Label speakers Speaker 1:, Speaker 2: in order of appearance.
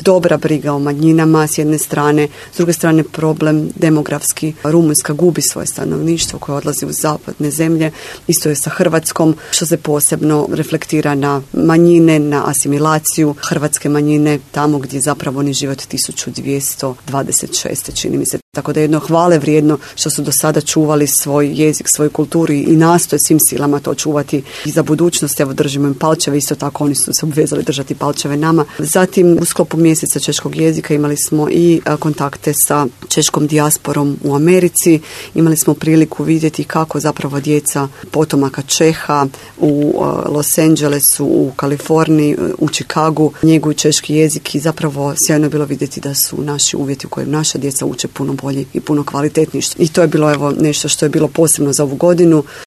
Speaker 1: dobra briga o manjinama s jedne strane, s druge strane problem demografski. Rumunjska gubi svoje stanovništvo koje odlazi u zapadne zemlje, isto je sa Hrvatskom, što se posebno reflektira na manjine, na asimilaciju hrvatske manjine, tamo gdje zapravo oni žive od 1226. čini mi se. Tako da je jedno hvale vrijedno što su do sada čuvali svoj jezik, svoju kulturu i nastoje svim silama to čuvati i za budućnost. Evo, držimo im palčeve, isto tako oni su se obvezali držati palčeve nama. Zatim, u sklopu mjeseca češkog jezika imali smo i kontakte sa češkom dijasporom u Americi. Imali smo priliku vidjeti kako zapravo djeca potomaka Čeha u Los Angelesu, u Kaliforniji, u Chicagu njeguju češki jezik i zapravo sjajno je bilo vidjeti da su naši uvjeti u kojim naša djeca uče puno bolji i puno kvalitetniji. I to je bilo nešto što je bilo posebno za ovu godinu.